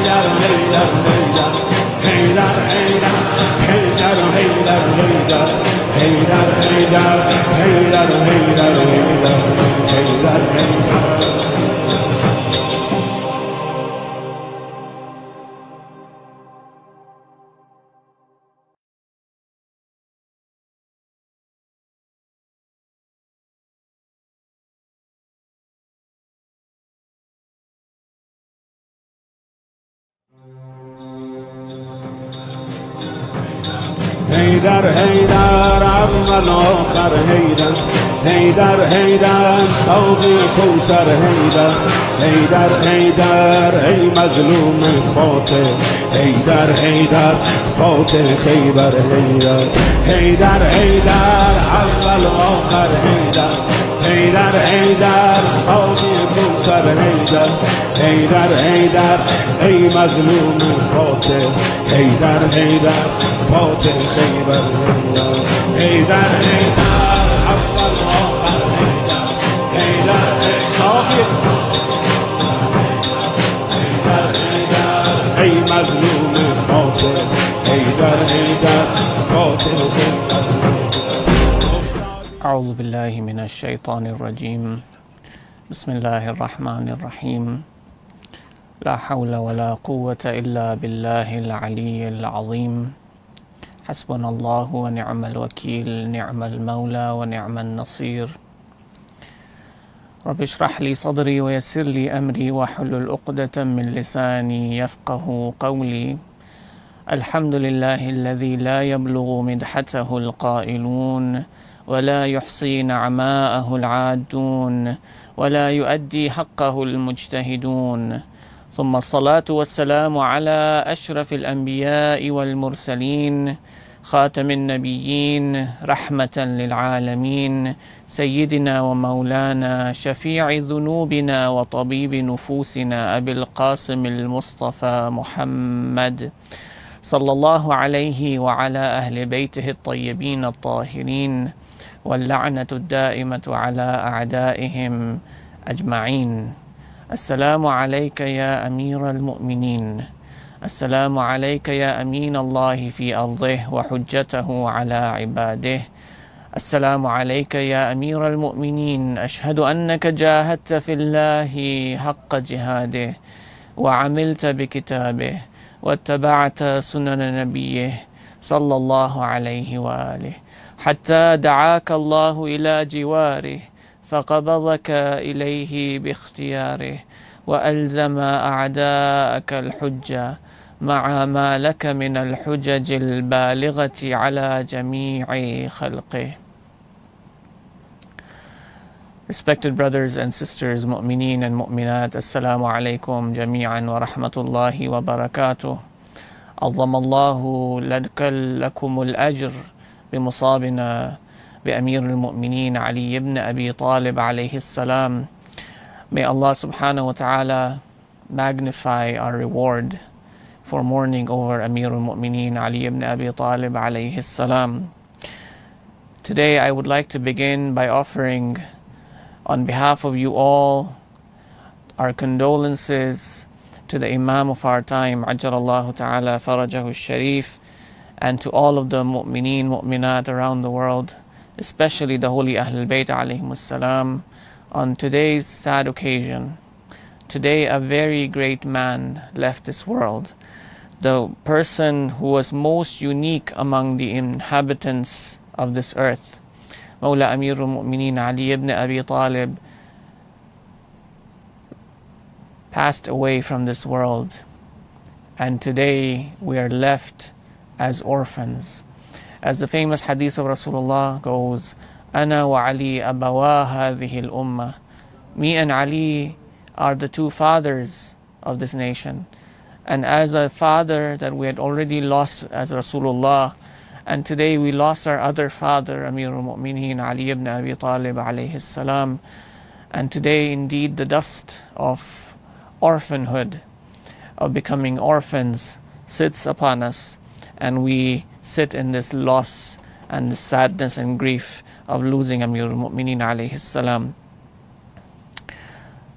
هيدر هيدر عم الآخر هيدر هيدر هيدر صوب الكوثر هيدر هيدر هيدر أي مظلوم فاتح هيدر هيدر فاتح خيبر هيدر هيدر هيدر عم الآخر هيدر هيدر هيدر صوب الكوثر هيدر هيدر هيدر أي مظلوم فاتح هيدر هيدر فاتح خيبر هيدر هيدر هيدر عبد الآخر هيدر هيدر صابر هيدر هيدر أي مظلوم فاتح هيدر هيدر فاتح خيبر أعوذ بالله من الشيطان الرجيم بسم الله الرحمن الرحيم لا حول ولا قوة إلا بالله العلي العظيم حسبنا الله ونعم الوكيل نعم المولى ونعم النصير رب اشرح لي صدري ويسر لي أمري واحلل عقدة من لساني يفقه قولي الحمد لله الذي لا يبلغ مدحته القائلون ولا يحصي نعماءه العادون ولا يؤدي حقه المجتهدون ثم الصلاة والسلام على أشرف الأنبياء والمرسلين خاتم النبيين رحمة للعالمين سيدنا ومولانا شفيع ذنوبنا وطبيب نفوسنا أبي القاسم المصطفى محمد صلى الله عليه وعلى أهل بيته الطيبين الطاهرين واللعنة الدائمة على أعدائهم أجمعين. السلام عليك يا أمير المؤمنين، السلام عليك يا أمين الله في أرضه وحجته على عباده، السلام عليك يا أمير المؤمنين، أشهد أنك جاهدت في الله حق جهاده وعملت بكتابه واتبعت سنن نبيه صلى الله عليه وآله حتى دعاك الله إلى جواره فقبضك إليه باختياره وألزم أعداءك الحجة مع ما لك من الحجج البالغة على جميع خلقه. Respected brothers and sisters, mu'mineen and mu'minat, assalamu alaikum jami'an wa rahmatullahi wa barakatuh. عظم الله لكم الأجر بمصابنا بأمير المؤمنين علي ibn Abi Talib alayhi salam. May Allah subhanahu wa ta'ala magnify our reward for mourning over Amir al-Mu'mineen Ali ibn Abi Talib alayhi salam. Today I would like to begin by offering on behalf of you all our condolences to the Imam of our time, Ajjalallahu ta'ala farajahu sharif, and to all of the mu'mineen, mu'minat around the world, especially the holy Ahlul Bayt alayhimus salam, on today's sad occasion. Today a very great man left this world, the person who was most unique among the inhabitants of this earth. Mawla Amirul Mu'mineen Ali ibn Abi Talib passed away from this world, and today we are left as orphans. As the famous hadith of Rasulullah goes, Ana wa Ali abawa hadhihi al-ummah. Me and Ali are the two fathers of this nation. And as a father that we had already lost as Rasulullah, and today we lost our other father, Amirul Mu'mineen Ali ibn Abi Talib alayhi salam. And today indeed the dust of orphanhood, of becoming orphans, sits upon us, and we sit in this loss and the sadness and grief of losing Amirul Mu'mineen alayhi salam.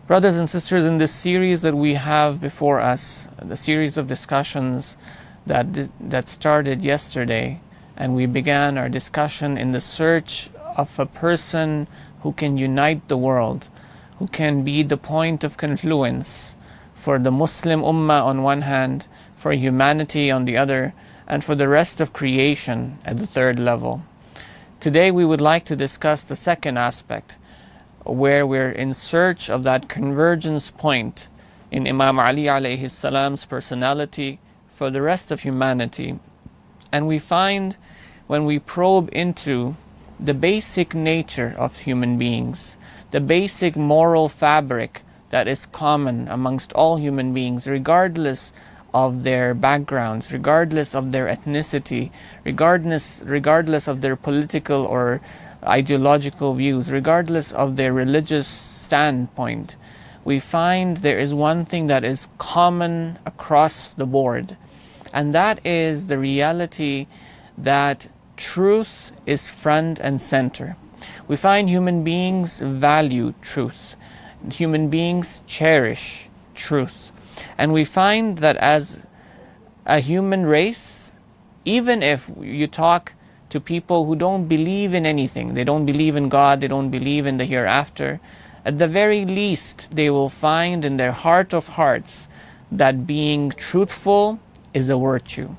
Brothers and sisters, in this series that we have before us, the series of discussions that started yesterday, and we began our discussion in the search of a person who can unite the world, who can be the point of confluence for the Muslim Ummah on one hand, for humanity on the other, and for the rest of creation at the third level. Today we would like to discuss the second aspect, where we're in search of that convergence point in Imam Ali alayhi salam's personality for the rest of humanity. And we find, when we probe into the basic nature of human beings, the basic moral fabric that is common amongst all human beings, regardless of their backgrounds, regardless of their ethnicity, regardless of their political or ideological views, regardless of their religious standpoint, we find there is one thing that is common across the board, and that is the reality that truth is front and center. We find human beings value truth. Human beings cherish truth. And we find that as a human race, even if you talk to people who don't believe in anything, they don't believe in God, they don't believe in the hereafter, at the very least they will find in their heart of hearts that being truthful is a virtue.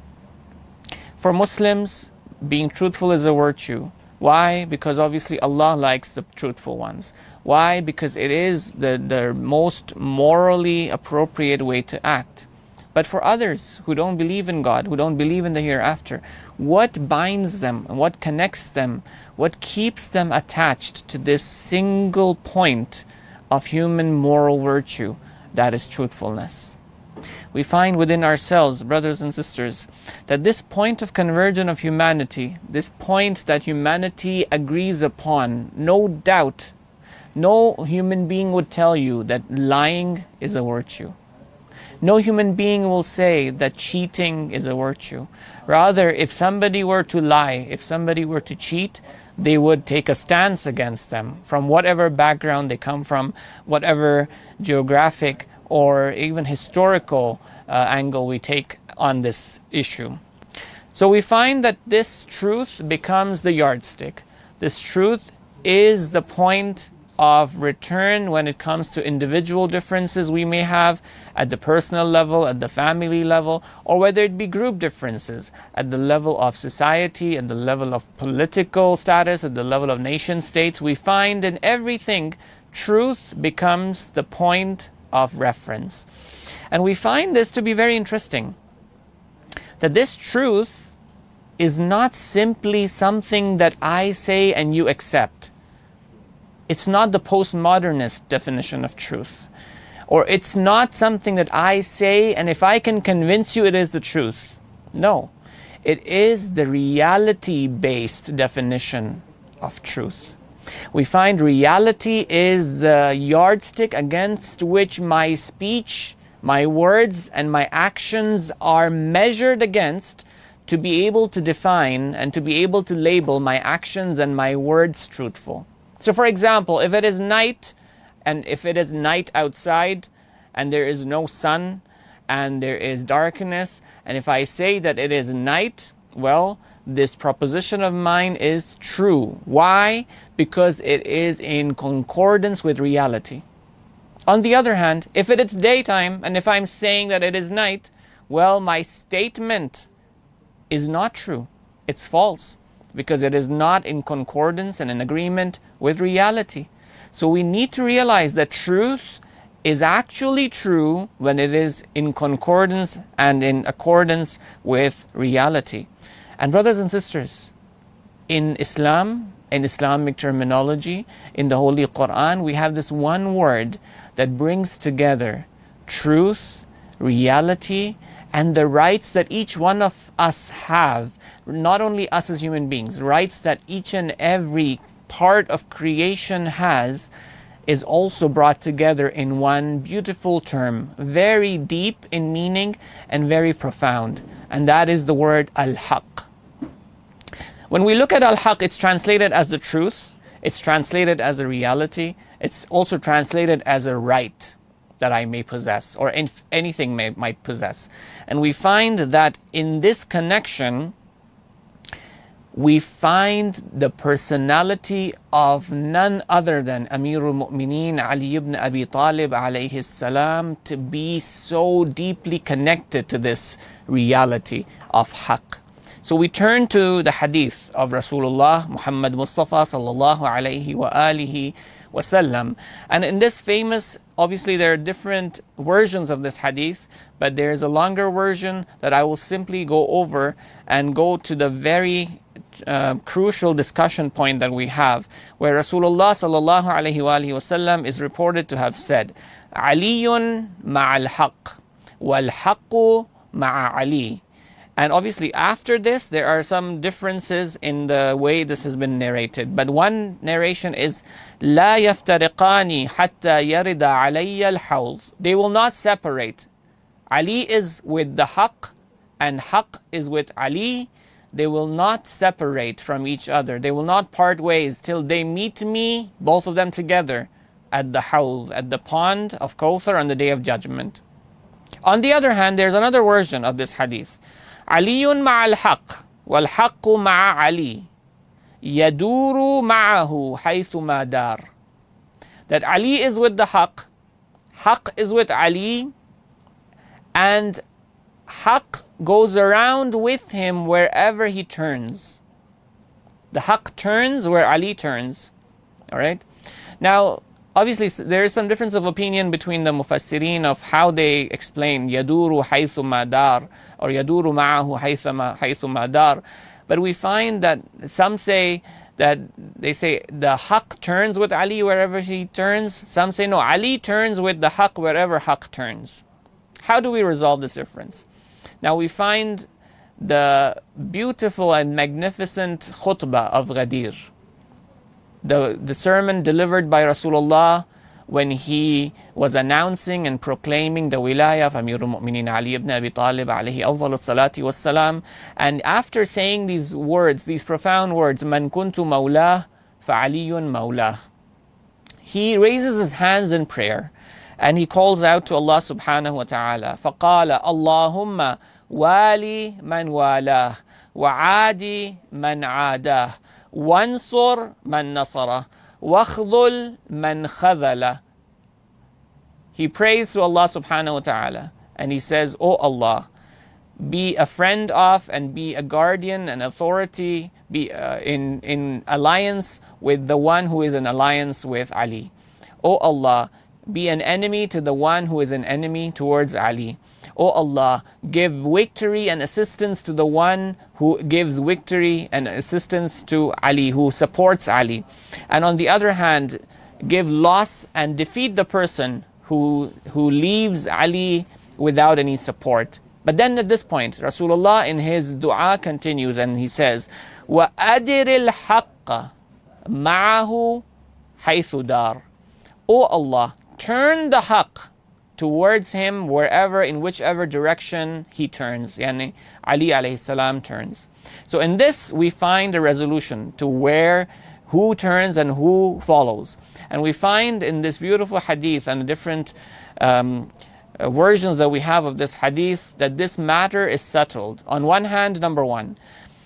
For Muslims, being truthful is a virtue. Why? Because obviously Allah likes the truthful ones. Why? Because it is the most morally appropriate way to act. But for others who don't believe in God, who don't believe in the hereafter, what binds them, what connects them, what keeps them attached to this single point of human moral virtue, that is truthfulness. We find within ourselves, brothers and sisters, that this point of convergence of humanity, this point that humanity agrees upon, no doubt, no human being would tell you that lying is a virtue. No human being will say that cheating is a virtue. Rather, if somebody were to lie, if somebody were to cheat, they would take a stance against them from whatever background they come from, whatever geographic or even historical angle we take on this issue. So we find that this truth becomes the yardstick. This truth is the point of return when it comes to individual differences we may have at the personal level, at the family level, or whether it be group differences at the level of society, at the level of political status, at the level of nation states. We find in everything truth becomes the point of reference. And we find this to be very interesting, that this truth is not simply something that I say and you accept. It's not the postmodernist definition of truth. Or it's not something that I say and if I can convince you it is the truth. No. It is the reality-based definition of truth. We find reality is the yardstick against which my speech, my words, and my actions are measured against to be able to define and to be able to label my actions and my words truthful. So for example, if it is night, and if it is night outside, and there is no sun, and there is darkness, and if I say that it is night, well, this proposition of mine is true. Why? Because it is in concordance with reality. On the other hand, if it is daytime, and if I'm saying that it is night, well, my statement is not true. It's false, because it is not in concordance and in agreement with reality. So we need to realize that truth is actually true when it is in concordance and in accordance with reality. And brothers and sisters, in Islam, in Islamic terminology, in the Holy Quran, we have this one word that brings together truth, reality, and the rights that each one of us have, not only us as human beings, rights that each and every part of creation has, is also brought together in one beautiful term, very deep in meaning and very profound, and that is the word al-haq. When we look at al-haq, it's translated as the truth. It's translated as a reality. It's also translated as a right that I may possess, or anything might possess. And we find that in this connection, we find the personality of none other than Amirul Mu'mineen Ali ibn Abi Talib alayhi salam to be so deeply connected to this reality of haqq. So we turn to the hadith of Rasulullah Muhammad Mustafa sallallahu alayhi wa alihi wasallam. And in this famous, obviously there are different versions of this hadith, but there is a longer version that I will simply go over and go to the very crucial discussion point that we have, where Rasulullah sallallahu alaihi wasallam is reported to have said, "Aliyun ma'al haqq, wal haqqu ma'a Ali." And obviously after this there are some differences in the way this has been narrated. But one narration is, "La yaftariqani hatta yarida alayya al-hawd." They will not separate. Ali is with the haqq and haqq is with Ali. They will not separate from each other. They will not part ways till they meet me, both of them together, at the hawd, at the pond of Kawthar on the Day of Judgment. On the other hand, there's another version of this hadith. Aliyun ma'al haqq, wal haqqu ma'a Ali, yaduru ma'ahu haythu ma dar. That Ali is with the haqq is with Ali, and haqq goes around with him wherever he turns. The haqq turns where Ali turns. Alright? Now, obviously there is some difference of opinion between the mufassirin of how they explain yaduru haythu ma dar or yaduru ma'ahu haythu ma dar. But we find that some say that they say the haqq turns with Ali wherever he turns. Some say no, Ali turns with the haqq wherever haqq turns. How do we resolve this difference? Now we find the beautiful and magnificent khutbah of Ghadir, the sermon delivered by Rasulullah when he was announcing and proclaiming the wilayah of Amirul Mu'mineen Ali ibn Abi Talib alayhi afdalus salati wassalam. And after saying these words, these profound words, "Man kuntu mawlah fa aliyun mawlah," he raises his hands in prayer and he calls out to Allah subhanahu wa ta'ala. فَقَالَ اللَّهُمَّ وَالِي مَنْ وَالَاهُ وَعَادِي مَنْ عَادَاهُ وَانْصُرْ مَنْ نَصَرَهُ وَخْذُلْ مَنْ خَذَلَهُ. He prays to Allah subhanahu wa ta'ala and he says, "O Allah, be a friend of and be a guardian and authority, be in alliance with the one who is in alliance with Ali. O Allah, be an enemy to the one who is an enemy towards Ali. O Allah, give victory and assistance to the one who gives victory and assistance to Ali, who supports Ali. And on the other hand, give loss and defeat the person who leaves Ali without any support." But then at this point, Rasulullah in his dua continues and he says, وَأَدِرِ الْحَقَّ مَعَهُ حَيْثُ دَارٍ. O Allah, turn the haqq towards him wherever, in whichever direction he turns. Yani Ali alayhi salam turns. So in this we find a resolution to who turns and who follows. And we find in this beautiful hadith and the different versions that we have of this hadith that this matter is settled. On one hand, number one,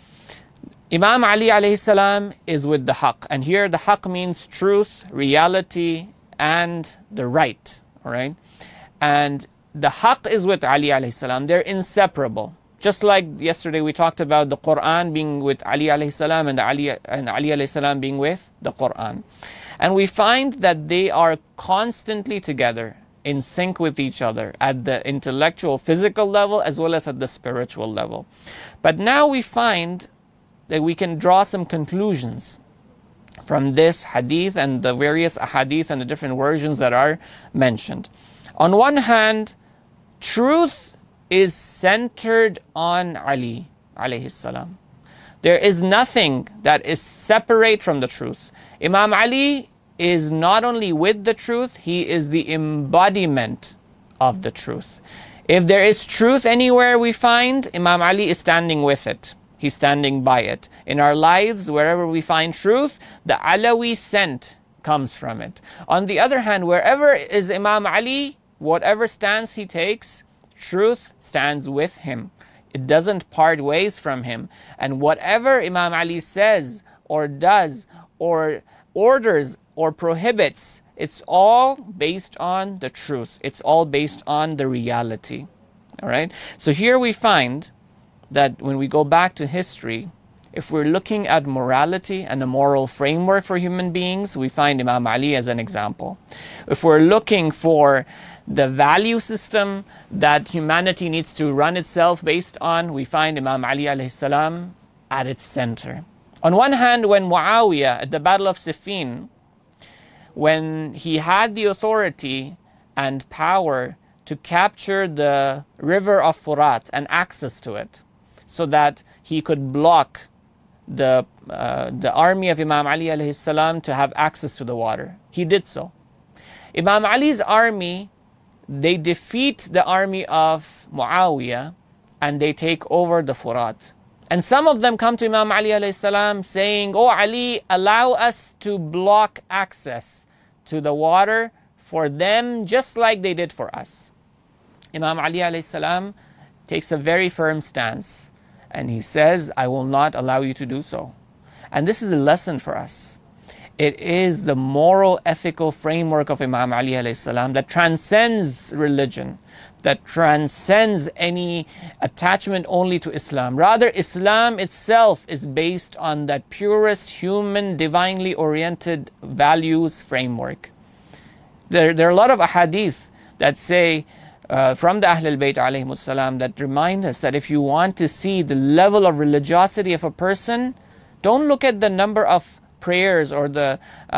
Imam Ali alayhi salam is with the haqq. And here the haqq means truth, reality, and the right. Alright? And the haqq is with Ali alayhi salam. They're inseparable. Just like yesterday we talked about the Quran being with Ali alayhi salam and Ali alayhi salam being with the Quran. And we find that they are constantly together, in sync with each other at the intellectual, physical level as well as at the spiritual level. But now we find that we can draw some conclusions from this hadith and the various ahadith and the different versions that are mentioned. On one hand, truth is centered on Ali alayhi salam. There is nothing that is separate from the truth. Imam Ali is not only with the truth, he is the embodiment of the truth. If there is truth anywhere we find, Imam Ali is standing with it. He's standing by it. In our lives, wherever we find truth, the Alawi scent comes from it. On the other hand, wherever is Imam Ali, whatever stance he takes, truth stands with him. It doesn't part ways from him. And whatever Imam Ali says or does or orders or prohibits, it's all based on the truth. It's all based on the reality. All right? So here we find that when we go back to history, if we're looking at morality and a moral framework for human beings, we find Imam Ali as an example. If we're looking for the value system that humanity needs to run itself based on, we find Imam Ali alayhi salam at its center. On one hand, when Muawiyah at the Battle of Siffin, when he had the authority and power to capture the river of Furat and access to it, so that he could block the army of Imam Ali alayhi salam to have access to the water, he did so. Imam Ali's army, they defeat the army of Muawiyah and they take over the Furat. And some of them come to Imam Ali alayhi salam saying, "Oh Ali, allow us to block access to the water for them just like they did for us." Imam Ali alayhi salam takes a very firm stance and he says, "I will not allow you to do so." And this is a lesson for us. It is the moral, ethical framework of Imam Ali alayhi salam that transcends religion, that transcends any attachment only to Islam. Rather, Islam itself is based on that purest human, divinely oriented values framework. There are a lot of ahadith that say, from the Ahlul Bayt alayhimus salam, that remind us that if you want to see the level of religiosity of a person, don't look at the number of prayers or the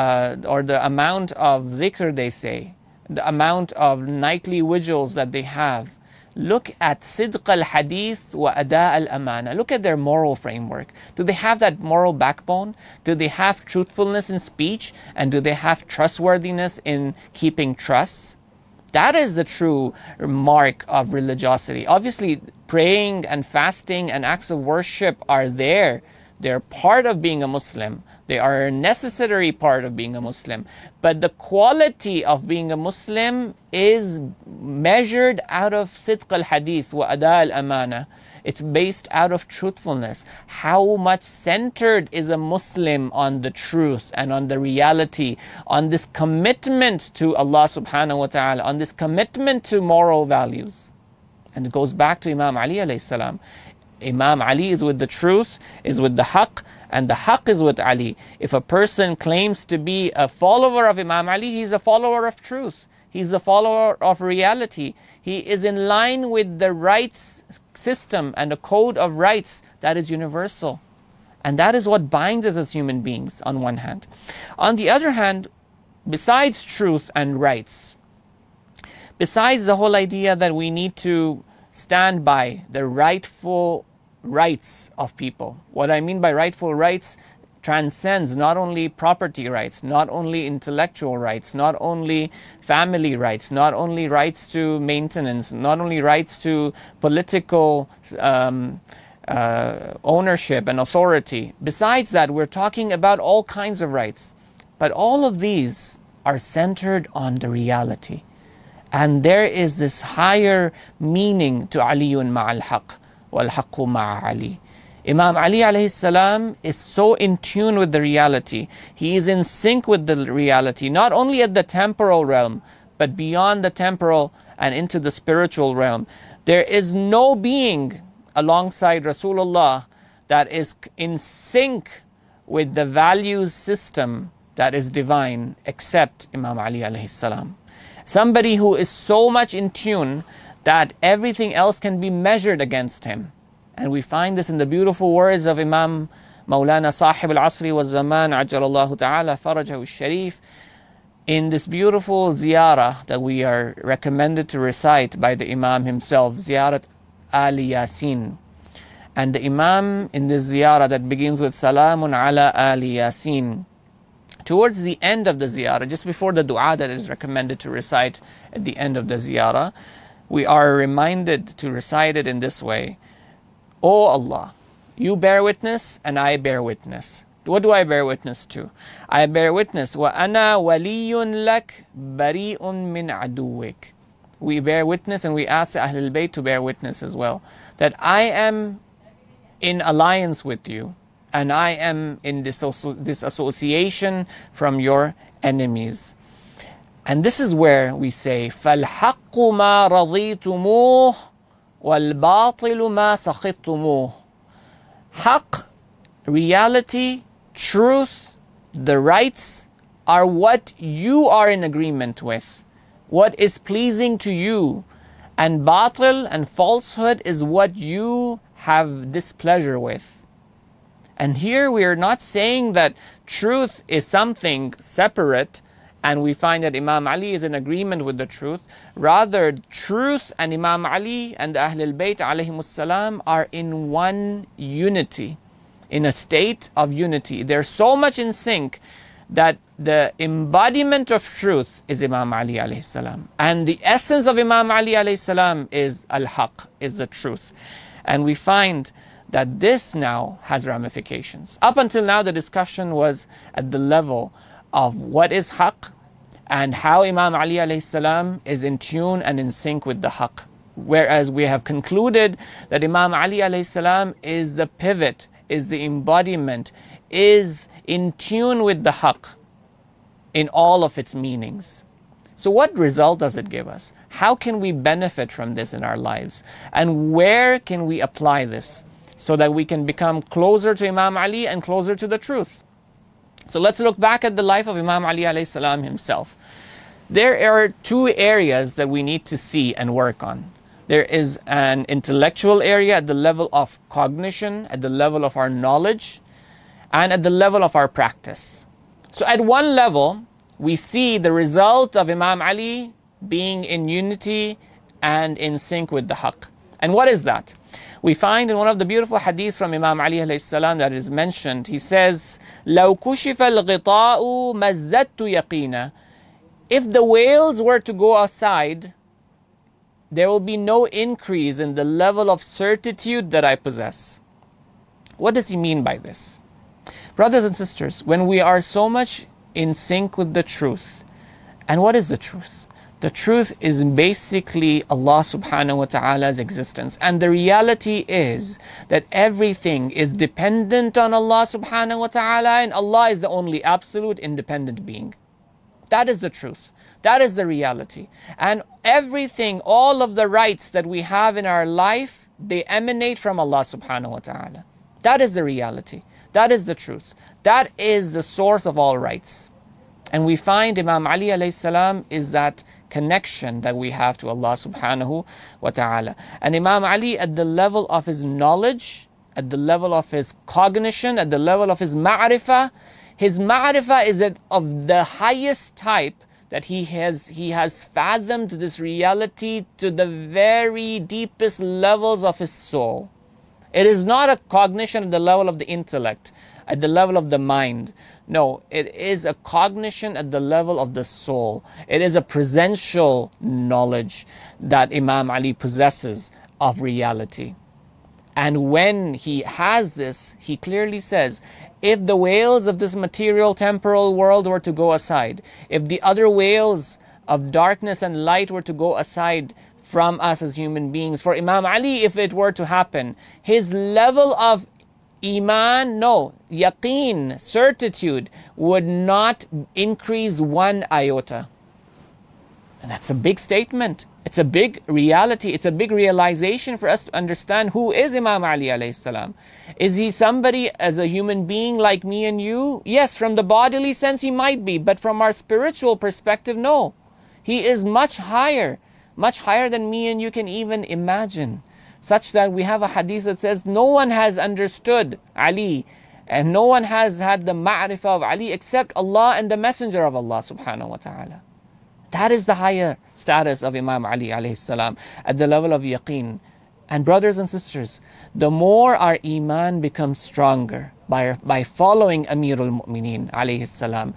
amount of dhikr they say, the amount of nightly vigils that they have. Look at sidq al-hadith wa ada al-amana. Look at their moral framework. Do they have that moral backbone? Do they have truthfulness in speech? And do they have trustworthiness in keeping trust? That is the true mark of religiosity. Obviously, praying and fasting and acts of worship are there. They're part of being a Muslim. They are a necessary part of being a Muslim. But the quality of being a Muslim is measured out of sidq al-hadith wa ada al-amana. It's based out of truthfulness. How much centered is a Muslim on the truth and on the reality, on this commitment to Allah subhanahu wa ta'ala, on this commitment to moral values. And it goes back to Imam Ali alayhi salam. Imam Ali is with the truth, is with the haqq, and the haqq is with Ali. If a person claims to be a follower of Imam Ali, he's a follower of truth. He's a follower of reality. He is in line with the rights system and the code of rights that is universal. And that is what binds us as human beings on one hand. On the other hand, besides truth and rights, besides the whole idea that we need to stand by the rightful rights of people. What I mean by rightful rights transcends not only property rights, not only intellectual rights, not only family rights, not only rights to maintenance, not only rights to political ownership and authority. Besides that, we're talking about all kinds of rights. But all of these are centered on the reality. And there is this higher meaning to Aliyun ma'al haqq wal haqqu ma'a Ali. Imam Ali alayhi salam is so in tune with the reality. He is in sync with the reality, not only at the temporal realm, but beyond the temporal and into the spiritual realm. There is no being alongside Rasulullah that is in sync with the values system that is divine except Imam Ali alayhi salam. Somebody who is so much in tune that everything else can be measured against him. And we find this in the beautiful words of Imam Maulana Sahib al-Asri wa Zaman Ajjalallahu Ta'ala Farajahu Sharif, in this beautiful ziyarah that we are recommended to recite by the Imam himself, Ziyarat Ali Yasin. And the Imam in this ziyarah that begins with Salamun ala Ali Yasin, towards the end of the ziyarah, just before the dua that is recommended to recite at the end of the ziyarah, we are reminded to recite it in this way. O Allah, You bear witness and I bear witness. What do I bear witness to? I bear witness, وَأَنَا وَلِيٌّ لَكْ بَرِيءٌ مِّنْ عَدُوِّكَ. We bear witness, and we ask Ahlul Bayt to bear witness as well, that I am in alliance with you, and I am in this association from your enemies. And this is where we say, فَالْحَقُّ مَا رَضِيتُمُوهُ وَالْبَاطِلُ مَا سَخِطْتُمُوهُ. Haqq, reality, truth, the rights are what you are in agreement with, what is pleasing to you, and batil and falsehood is what you have displeasure with. And here we are not saying that truth is something separate and we find that Imam Ali is in agreement with the truth. Rather, truth and Imam Ali and the Ahlul Bayt alayhimus salam are in one unity, in a state of unity. They're so much in sync that the embodiment of truth is Imam Ali alayhi salam. And the essence of Imam Ali alayhi salam is al-haq, is the truth. And we find that this now has ramifications. Up until now, the discussion was at the level of what is haq and how Imam Ali alayhi salam is in tune and in sync with the haq. Whereas we have concluded that Imam Ali alayhi salam is the pivot, is the embodiment, is in tune with the haq in all of its meanings. So what result does it give us? How can we benefit from this in our lives? And where can we apply this so that we can become closer to Imam Ali and closer to the truth? So let's look back at the life of Imam Ali alayhi salam himself. There are two areas that we need to see and work on. There is an intellectual area at the level of cognition, at the level of our knowledge, and at the level of our practice. So at one level, we see the result of Imam Ali being in unity and in sync with the haqq. And what is that? We find in one of the beautiful hadiths from Imam Ali alayhi salam that is mentioned, he says, لَوْ كُشِفَ الْغِطَاءُ مَزَّدْتُ يَقِينًا. If the veils were to go aside, there will be no increase in the level of certitude that I possess. What does he mean by this? Brothers and sisters, when we are so much in sync with the truth, and what is the truth? The truth is basically Allah subhanahu wa ta'ala's existence. And the reality is that everything is dependent on Allah subhanahu wa ta'ala, and Allah is the only absolute independent being. That is the truth. That is the reality. And everything, all of the rights that we have in our life, they emanate from Allah subhanahu wa ta'ala. That is the reality. That is the truth. That is the source of all rights. And we find Imam Ali alayhi salam is that connection that we have to Allah subhanahu wa ta'ala. And Imam Ali, at the level of his knowledge, at the level of his cognition, at the level of his ma'rifah is of the highest type, that he has fathomed this reality to the very deepest levels of his soul. It is not a cognition at the level of the intellect, at the level of the mind. No, it is a cognition at the level of the soul. It is a presential knowledge that Imam Ali possesses of reality. And when he has this, he clearly says, if the veils of this material temporal world were to go aside, if the other veils of darkness and light were to go aside from us as human beings, for Imam Ali, if it were to happen, his level of Iman, yaqeen, certitude, would not increase one iota. And that's a big statement. It's a big reality. It's a big realization for us to understand who is Imam Ali alayhi salam. Is he somebody as a human being like me and you? Yes, from the bodily sense he might be, but from our spiritual perspective, no. He is much higher than me and you can even imagine. Such that we have a hadith that says no one has understood Ali and no one has had the ma'rifah of Ali except Allah and the Messenger of Allah subhanahu wa ta'ala. That is the higher status of Imam Ali alayhi salam at the level of yaqeen. And brothers and sisters, the more our iman becomes stronger by following Amirul Mu'mineen alayhi salam,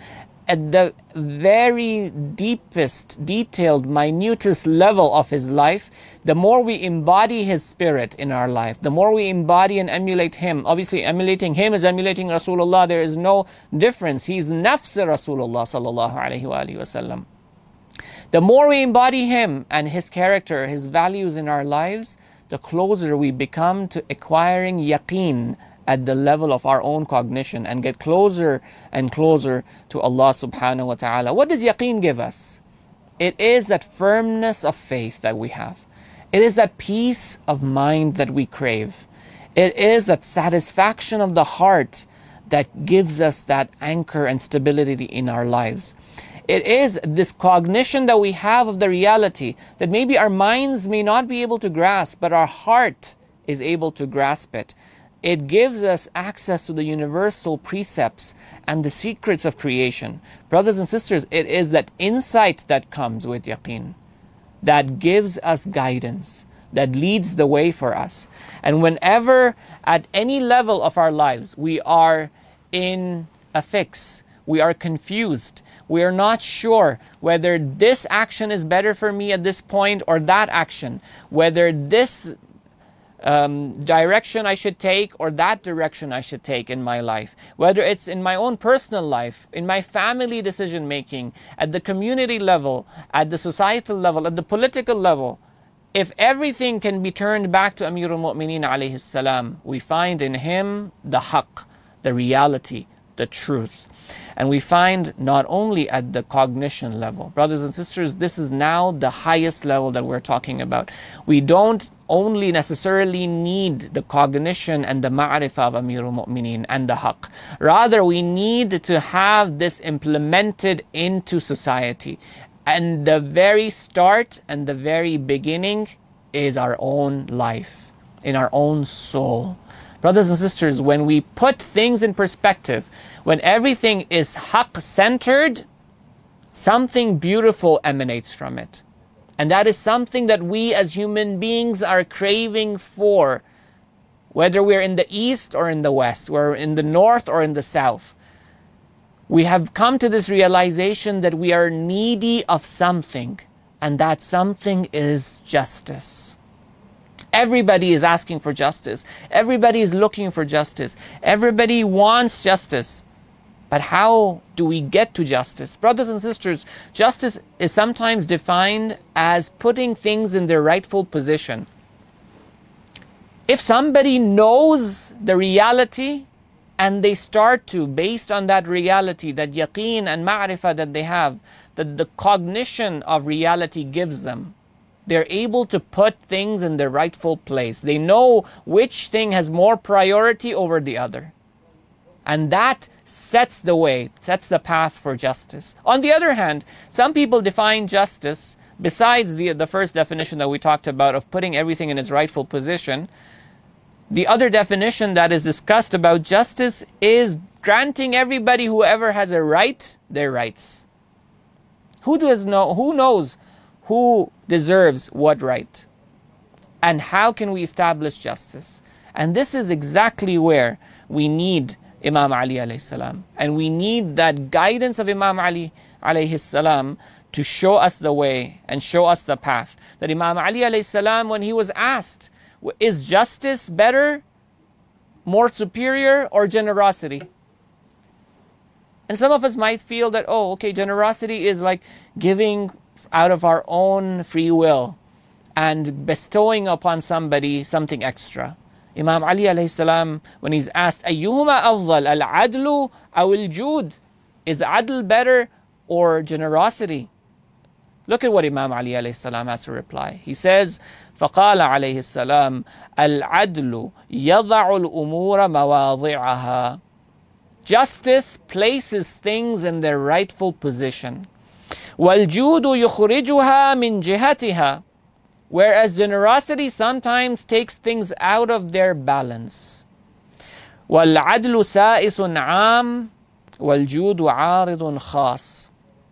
at the very deepest, detailed, minutest level of his life, the more we embody his spirit in our life, the more we embody and emulate him. Obviously, emulating him is emulating Rasulullah. There is no difference. He's nafs Rasulullah sallallahu alayhi wa alihi wasallam. The more we embody him and his character, his values in our lives, the closer we become to acquiring yaqeen at the level of our own cognition and get closer and closer to Allah subhanahu wa ta'ala. What does yaqeen give us? It is that firmness of faith that we have. It is that peace of mind that we crave. It is that satisfaction of the heart that gives us that anchor and stability in our lives. It is this cognition that we have of the reality that maybe our minds may not be able to grasp, but our heart is able to grasp it. It gives us access to the universal precepts and the secrets of creation. Brothers and sisters, it is that insight that comes with yaqeen that gives us guidance, that leads the way for us. And whenever at any level of our lives we are in a fix, we are confused, we are not sure whether this action is better for me at this point or that action, whether this direction I should take or that direction I should take in my life, whether it's in my own personal life, in my family decision making, at the community level, at the societal level, at the political level. If everything can be turned back to Amirul Mu'mineen alayhi salam, we find in him the haqq, the reality, the truth. And we find not only at the cognition level. Brothers and sisters, this is now the highest level that we're talking about. We don't only necessarily need the cognition and the ma'rifah of Amirul Mu'mineen and the haqq. Rather, we need to have this implemented into society. And the very start and the very beginning is our own life, in our own soul. Brothers and sisters, when we put things in perspective, when everything is haqq-centered, something beautiful emanates from it. And that is something that we as human beings are craving for, whether we're in the east or in the west, we're in the north or in the south. We have come to this realization that we are needy of something, and that something is justice. Everybody is asking for justice. Everybody is looking for justice. Everybody wants justice. But how do we get to justice? Brothers and sisters, justice is sometimes defined as putting things in their rightful position. If somebody knows the reality and they start to, based on that reality, that yaqeen and ma'rifah that they have, that the cognition of reality gives them, they're able to put things in their rightful place. They know which thing has more priority over the other. And that sets the way, sets the path for justice. On the other hand, some people define justice, besides the first definition that we talked about of putting everything in its rightful position, the other definition that is discussed about justice is granting everybody, whoever has a right, their rights. Who knows who deserves what right? And how can we establish justice? And this is exactly where we need Imam Ali alayhi salam. And we need that guidance of Imam Ali alayhi salam to show us the way and show us the path. That Imam Ali alayhi salam, when he was asked, is justice better, more superior, or generosity? And some of us might feel that, oh, okay, generosity is like giving out of our own free will and bestowing upon somebody something extra. Imam Ali alayhi salam, when he's asked, أَيُّهُمَا أَفْضَلْ الْعَدْلُ أَوْ الْجُودُ? Is adl better or generosity? Look at what Imam Ali alayhi salam has to reply. He says, فَقَالَ عَلَيْهِ السَّلَامُ الْعَدْلُ يَضَعُ الْأُمُورَ مَوَاضِعَهَا. Justice places things in their rightful position. وَالْجُودُ يُخْرِجُهَا مِنْ جِهَتِهَا. Whereas generosity sometimes takes things out of their balance. وَالْعَدْلُ سَائِسٌ عَامٌ وَالْجُودُ عَارِضٌ خَاصٌ.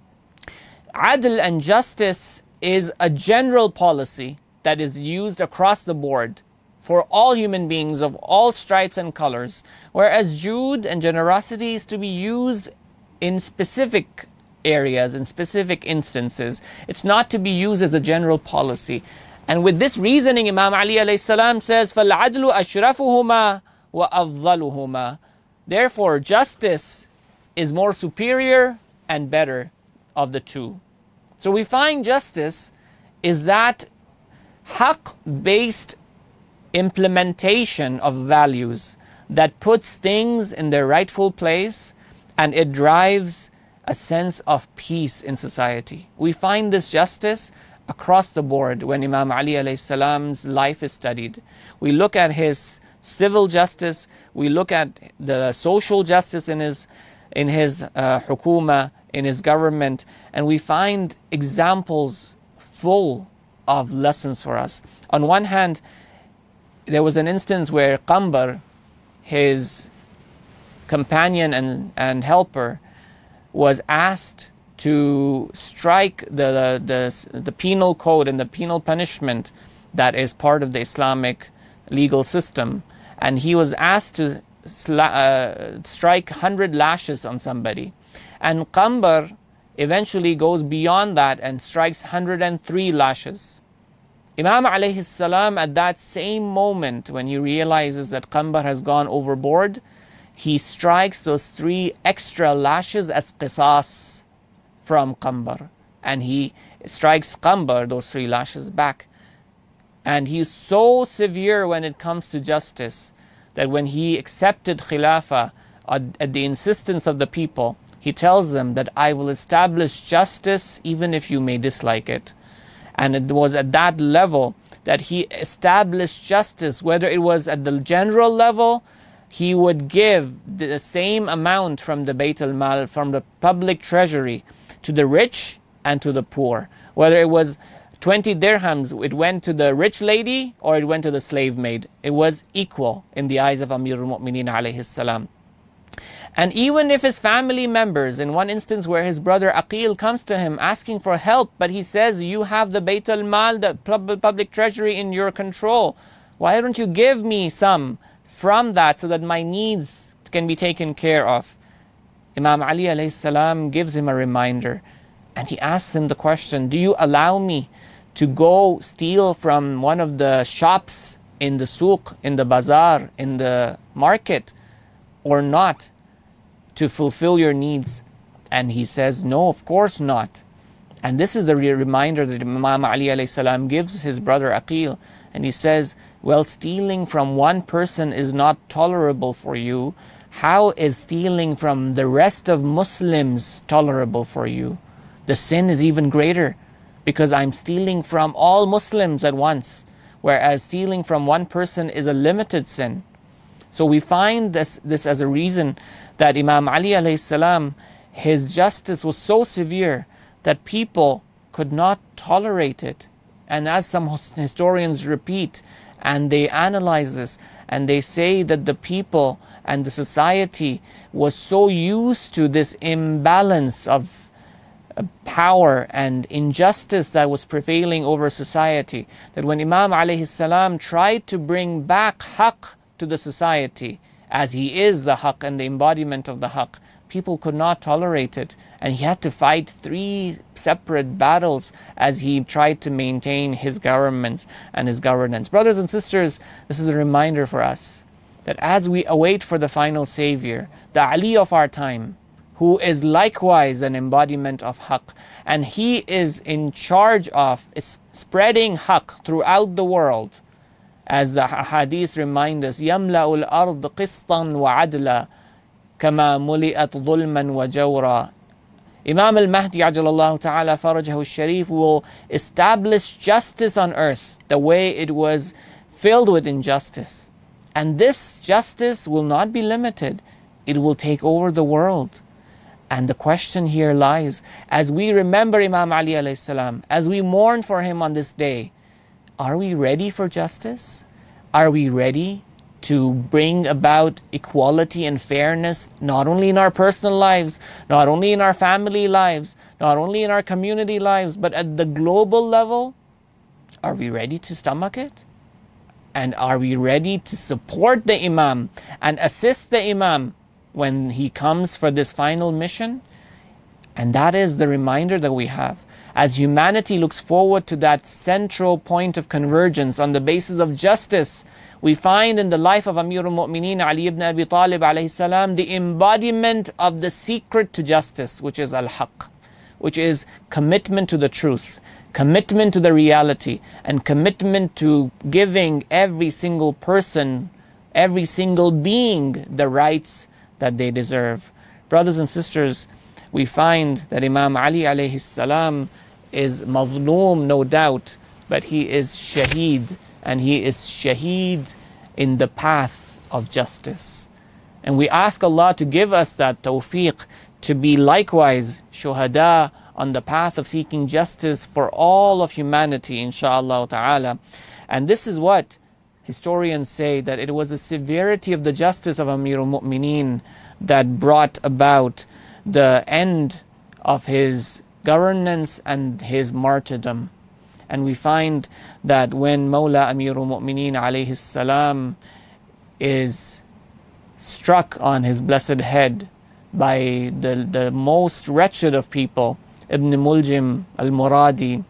Adl and justice is a general policy that is used across the board for all human beings of all stripes and colors, whereas Jude and generosity is to be used in specific areas, in specific instances. It's not to be used as a general policy. And with this reasoning, Imam Ali alayhi salam says, فَالْعَدْلُ أَشْرَفُهُمَا وَأَفْضَلُهُمَا. Therefore, justice is more superior and better of the two. So we find justice is that haqq-based implementation of values that puts things in their rightful place, and it drives a sense of peace in society. We find this justice across the board when Imam Ali alayhi salam's life is studied. We look at his civil justice, we look at the social justice in his hukuma, in his government, and we find examples full of lessons for us. On one hand, there was an instance where Qambar, his companion and helper, was asked to strike the penal code and the penal punishment that is part of the Islamic legal system. And he was asked to strike 100 lashes on somebody. And Qambar eventually goes beyond that and strikes 103 lashes. Imam alayhi salam, at that same moment when he realizes that Qambar has gone overboard, he strikes those 3 extra lashes as qisas from Qambar. And he strikes Qambar those 3 lashes back. And he's so severe when it comes to justice that when he accepted Khilafah at the insistence of the people, he tells them that I will establish justice even if you may dislike it. And it was at that level that he established justice, whether it was at the general level, he would give the same amount from the Bayt al-Mal, from the public treasury, to the rich and to the poor. Whether it was 20 dirhams, it went to the rich lady or it went to the slave maid. It was equal in the eyes of Amir al-Mu'mineen alayhi salam. And even if his family members, in one instance where his brother Aqil comes to him asking for help, but he says, you have the Bayt al-Mal, the public treasury in your control. Why don't you give me some from that so that my needs can be taken care of? Imam Ali alayhi salam gives him a reminder, and he asks him the question, do you allow me to go steal from one of the shops in the souk, in the bazaar, in the market, or not, to fulfill your needs? And he says, no, of course not. And this is the reminder that Imam Ali alayhi salam gives his brother Aqil. And he says, well, stealing from one person is not tolerable for you. How is stealing from the rest of Muslims tolerable for you? The sin is even greater, because I'm stealing from all Muslims at once, whereas stealing from one person is a limited sin. So we find this as a reason that Imam Ali alayhi salam, his justice was so severe that people could not tolerate it. And as some historians repeat, and they analyze this, and they say that the people and the society was so used to this imbalance of power and injustice that was prevailing over society, that when Imam alayhi salam tried to bring back haqq to the society, as he is the haqq and the embodiment of the haqq, people could not tolerate it, and he had to fight 3 separate battles as he tried to maintain his governments and his governance. Brothers and sisters, this is a reminder for us that as we await for the final Savior, the Ali of our time, who is likewise an embodiment of haqq, and he is in charge of spreading haqq throughout the world, as the hadith remind us, يَمْلَأُ الْأَرْضِ قِسْطًا وَعَدْلًا كَمَا مُلِئَتْ ظُلْمًا وَجَوْرًا. Imam al-Mahdi ajalallahu ta'ala farajahu al-sharif will establish justice on earth the way it was filled with injustice. And this justice will not be limited. It will take over the world. And the question here lies, as we remember Imam Ali alayhi salam, as we mourn for him on this day, are we ready for justice? Are we ready to bring about equality and fairness, not only in our personal lives, not only in our family lives, not only in our community lives, but at the global level? Are we ready to stomach it? And are we ready to support the Imam and assist the Imam when he comes for this final mission? And that is the reminder that we have. As humanity looks forward to that central point of convergence on the basis of justice, we find in the life of Amir al-Mu'mineen Ali ibn Abi Talib alayhi salam the embodiment of the secret to justice, which is al-haq, which is commitment to the truth, commitment to the reality, and commitment to giving every single person, every single being, the rights that they deserve. Brothers and sisters, we find that Imam Ali alayhi salam is mazloom, no doubt, but he is shaheed, and he is shaheed in the path of justice. And we ask Allah to give us that tawfiq to be likewise shuhada on the path of seeking justice for all of humanity, inshaAllah ta'ala. And this is what historians say, that it was the severity of the justice of Amir al-Mu'mineen that brought about the end of his governance and his martyrdom. And we find that when Mawla Amir al-Mu'mineen alayhi salam is struck on his blessed head by the most wretched of people, Ibn Muljim al-Muradi,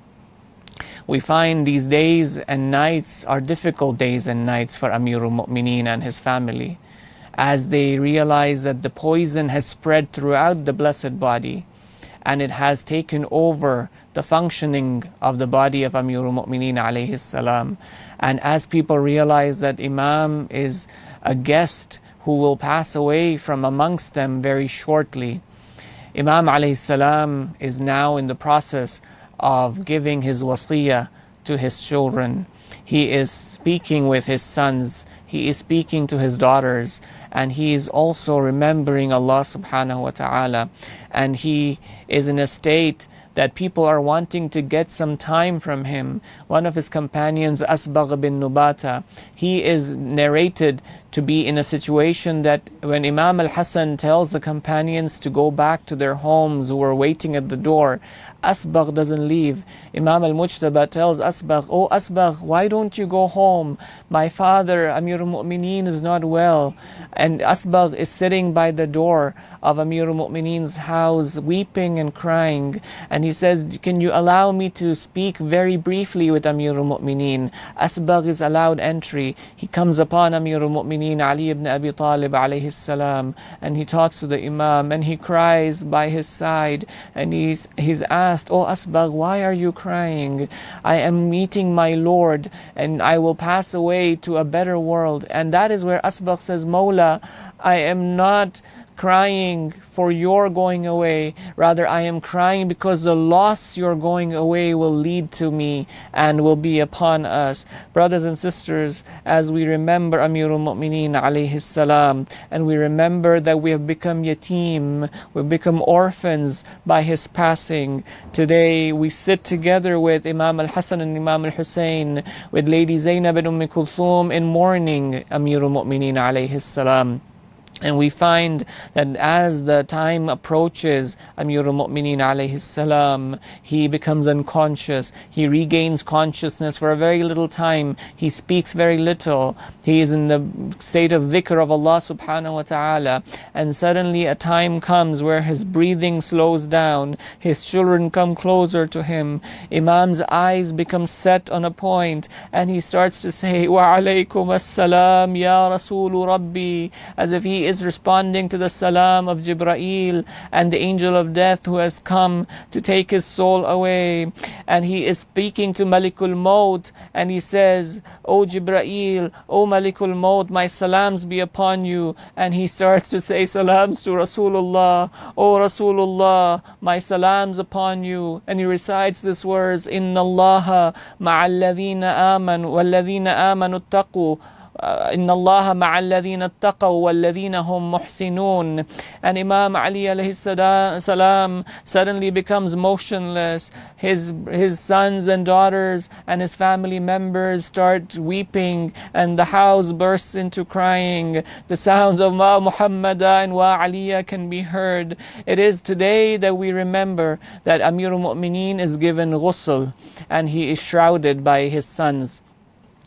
we find these days and nights are difficult days and nights for Amir al-Mu'mineen and his family, as they realize that the poison has spread throughout the blessed body, and it has taken over the functioning of the body of Amir al-Mu'mineen alayhi salam. And as people realize that Imam is a guest who will pass away from amongst them very shortly, Imam alayhi salam is now in the process of giving his wasiyah to his children. He is speaking with his sons, he is speaking to his daughters, and he is also remembering Allah subhanahu wa ta'ala. And he is in a state that people are wanting to get some time from him. One of his companions, Asbagh bin Nubata, he is narrated to be in a situation that when Imam al-Hasan tells the companions to go back to their homes who were waiting at the door, Asbagh doesn't leave. Imam al-Mujtaba tells Asbagh, "Oh Asbagh, why don't you go home? My father, Amir al-Mu'mineen, is not well." And Asbagh is sitting by the door of Amir al-Mu'mineen's house, weeping and crying. And he says, "Can you allow me to speak very briefly with Amir al-Mu'mineen?" Asbagh is allowed entry. He comes upon Amir al-Mu'mineen Ali ibn Abi Talib alayhi salam, and he talks to the Imam, and he cries by his side, and he's asked, "Oh Asbagh, why are you crying?" "I am meeting my Lord, and I will pass away to a better world." And that is where Asbagh says, "Mawla, I am not crying for your going away, rather I am crying because the loss your going away will lead to me and will be upon us." Brothers and sisters, as we remember Amir al-Mu'mineen alayhi salam, and we remember that we have become yatim, we've become orphans by his passing, today we sit together with Imam al-Hasan and Imam al-Hussein, with Lady Zainab and Kulthum in mourning Amir al-Mu'mineen alayhi salam. And we find that as the time approaches Amir al-Mu'mineen alayhi salam, he becomes unconscious. He regains consciousness for a very little time. He speaks very little. He is in the state of dhikr of Allah subhanahu wa ta'ala. And suddenly a time comes where his breathing slows down. His children come closer to him. Imam's eyes become set on a point, and he starts to say, "Wa alaykum as-salam ya Rasul Rabbi," as if he is responding to the salam of Jibreel and the angel of death who has come to take his soul away. And he is speaking to Malikul Maut, and he says, "O Jibreel, O Malikul Maut, my salams be upon you." And he starts to say salams to Rasulullah, "O Rasulullah, my salams upon you." And he recites these words, "Inna Allaha ma'alladhina amanu walladhina amanu attaqu." Inna Allah ma'alladhina attaqaw walladhina hum muhsinun. And Imam Ali alayhi salam suddenly becomes motionless. His sons and daughters and his family members start weeping, and the house bursts into crying. The sounds of Ma Muhammada and Wa Aliya can be heard. It is today that we remember that Amir al-Mu'mineen is given ghusl, and he is shrouded by his sons.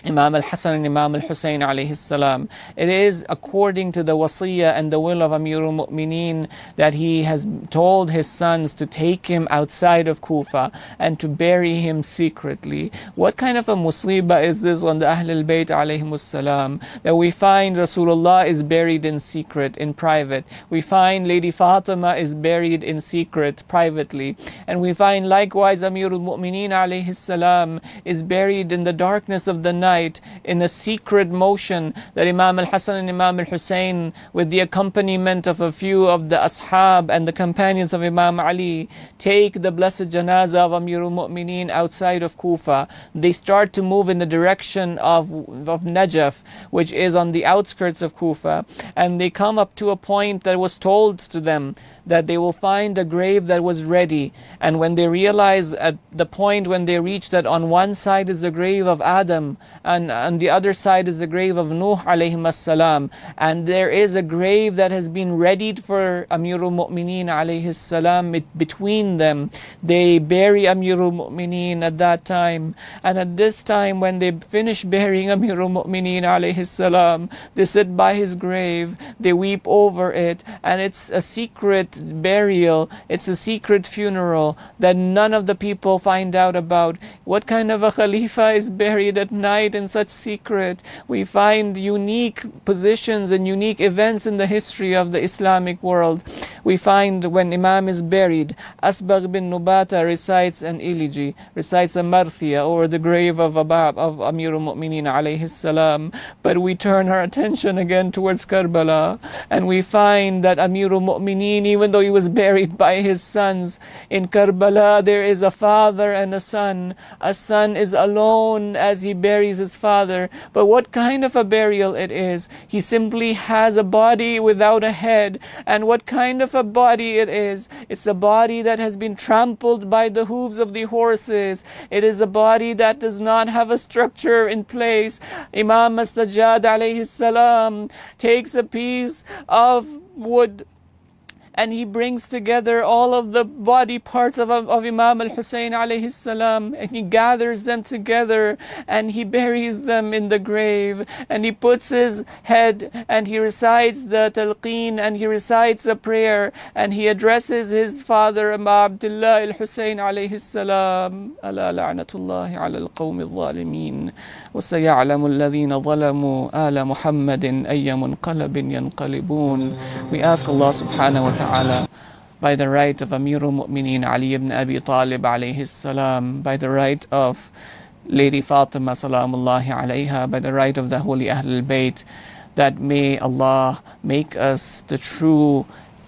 Imam al-Hassan and Imam al-Hussein alayhi salam. It is according to the wasiyah and the will of Amirul Mu'mineen that he has told his sons to take him outside of Kufa and to bury him secretly. What kind of a musibah is this on the Ahlul Bayt alayhimus salam, that we find Rasulullah is buried in secret, in private. We find Lady Fatima is buried in secret, privately. And we find likewise Amirul Mu'mineen alayhi salam is buried in the darkness of the night, in a secret motion, that Imam al-Hassan and Imam al-Hussein, with the accompaniment of a few of the ashab and the companions of Imam Ali, take the blessed janazah of Amirul Mu'mineen outside of Kufa. They start to move in the direction of Najaf, which is on the outskirts of Kufa, and they come up to a point that was told to them that they will find a grave that was ready. And when they realize at the point when they reach that on one side is the grave of Adam and on the other side is the grave of Nuh alayhi salam, and there is a grave that has been readied for Amirul Mu'mineen alayhi salam between them, they bury Amirul Mu'mineen at that time. And at this time, when they finish burying Amirul Mu'mineen alayhi salam, they sit by his grave, they weep over it, and it's a secret burial, it's a secret funeral that none of the people find out about. What kind of a Khalifa is buried at night in such secret? We find unique positions and unique events in the history of the Islamic world. We find when Imam is buried, Asbagh bin Nubata recites an elegy, recites a marthia over the grave of Amirul Mu'mineen alayhi salam. But we turn our attention again towards Karbala, and we find that Amirul Mu'mineen, even though he was buried by his sons, in Karbala there is a father and a son. A son is alone as he buries his father. But what kind of a burial it is? He simply has a body without a head. And what kind of a body it is? It's a body that has been trampled by the hooves of the horses. It is a body that does not have a structure in place. Imam as-Sajjad alayhi salam takes a piece of wood and he brings together all of the body parts of Imam al-Hussein alayhi salam, and he gathers them together and he buries them in the grave, and he puts his head and he recites the talqeen and he recites a prayer, and he addresses his father Aba Abdullah al-Hussein alayhi salam, ala la'natullahi ala al-qawmi al-zalimin, wa saya'lamu alladhina zalamu ala Muhammadin ayya munqalabin yanqalibun. We ask Allah subhanahu wa ta'ala, by the right of Amirul Mu'mineen Ali ibn Abi Talib alayhi salam, by the right of Lady Fatima salamullahi alayha, by the right of the holy Ahlul Bayt, that may Allah make us the true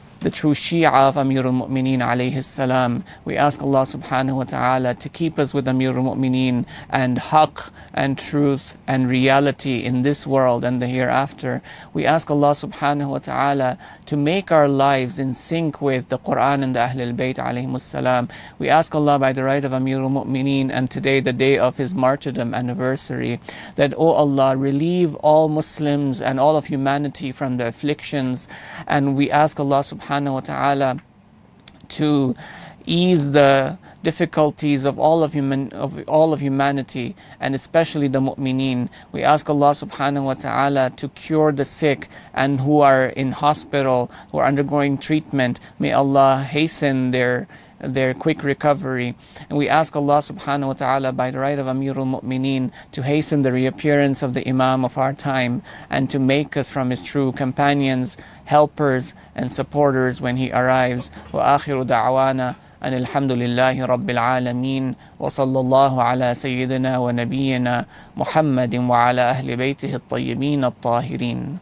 Shia of Amirul Mu'mineen alayhi salam. We ask Allah subhanahu wa ta'ala to keep us with Amirul Mu'mineen and haqq and truth and reality in this world and the hereafter. We ask Allah subhanahu wa ta'ala to make our lives in sync with the Quran and the Ahlul Bayt alayhimus salam. We ask Allah, by the right of Amirul Mu'mineen, and today the day of his martyrdom anniversary, that, O Allah, relieve all Muslims and all of humanity from the afflictions. And we ask Allah subhanahu wa ta'ala to ease the difficulties of all of humanity, and especially the mu'mineen. We ask Allah subhanahu wa ta'ala to cure the sick and who are in hospital, who are undergoing treatment. May Allah hasten their quick recovery. And we ask Allah subhanahu wa ta'ala, by the right of Amirul Mu'mineen, to hasten the reappearance of the Imam of our time and to make us from his true companions, helpers and supporters when he arrives. Wa akhiru da'wana أن الحمد لله رب العالمين وصلى الله على سيدنا ونبينا محمد وعلى أهل بيته الطيبين الطاهرين.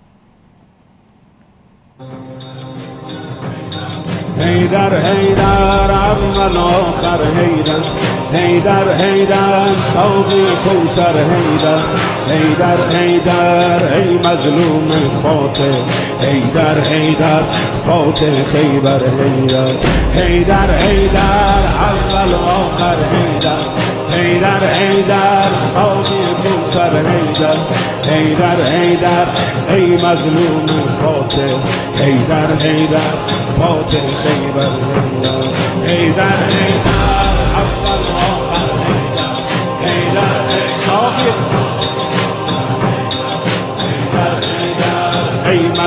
هيدر هيدر عم الآخر هيدر هيدر هيدر صوب الكوثر هيدر هيدر هيدر أي مظلوم فاتح هيدر هيدر فاتح خيبر هيدر هيدر هيدر عم الآخر هيدر هيدر هيدر صوب الكوثر هيدر هيدر هيدر أي مظلوم فاتح هيدر هيدر فاتح خيبر هيدر هيدر هيدر عبد الآخر هيدر هيدر صوب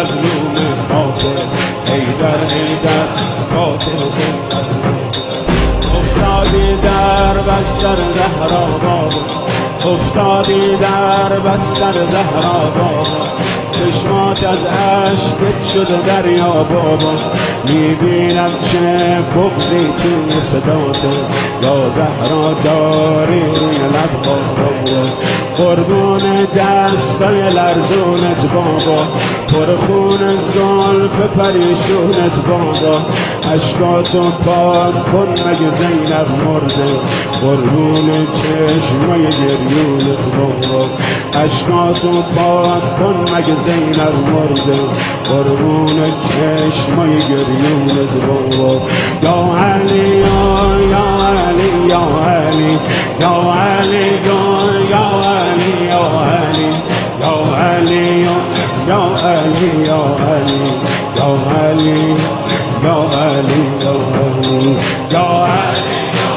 مظلوم قاتل، حیدر حیدر قاتل حیدر. افتادی در بستر زهرا بابا، افتادی در بستر زهرا بابا، چشمات از عشقت شده دریا بابا، میبینم چه بغضی توی صداته، یا زهرا داری روی لب بابا، قربون دستای لرزونت بابا، پر خون زلف پریشونت بابا، اشکاتو پاک کن مگه زینب مرده، قربون چشمای گریونت بابا، اشکاتو پاک کن مگه زینب مرده، قربون چشمای گریونت بابا. یا علی یا علی یا علی یا علی یا علی یا علی یا علی یا علی یا علی یا علی یا علی یا علی.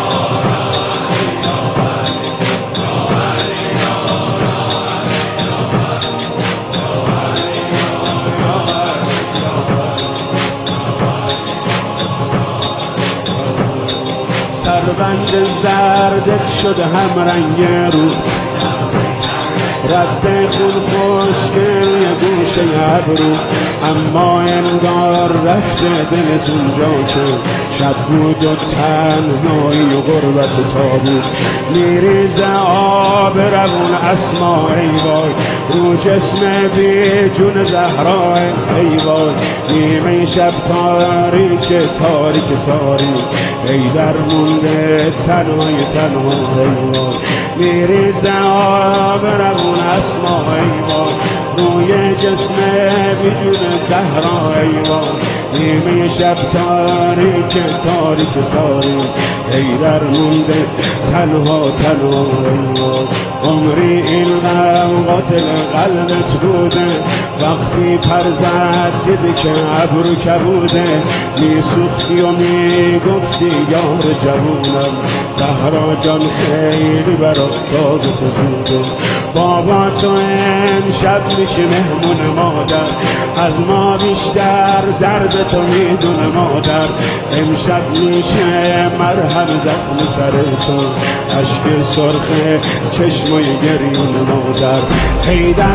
سربند زردت شد هم رنگ رو، رد خون خوشگل یه گوشه ابرو، اما انگار رفته دلتون جا که شب بود و تنهایی و غربت تابود، میریزه آب روون اسما ای وای، رو جسم بی جون زهرا ای وای، نیمه شب تاریک تاریک تاریک، حیدر مونده تنهای تنها ای وای، میریزه آب روون اسما ای وای، روی جسم بی جون زهرا ای وای، نیمه شب تاریک تاریک تاریک، حیدر مونده تنها تنها ای وای، عمری این غم قاتل قلبت بوده، وقتی پر زد دیدی که ابرو کبوده، میسوختی و میگفتی یار جوونم، زهرا جان خیلی برات دادت زوده، بابا تو امشب میشه مهمون مادر، از ما بیشتر درد تو میدونه مادر، امشب میشه مرهم زخم سر تو، اشک سرخ چشمای گریون مادر. حیدر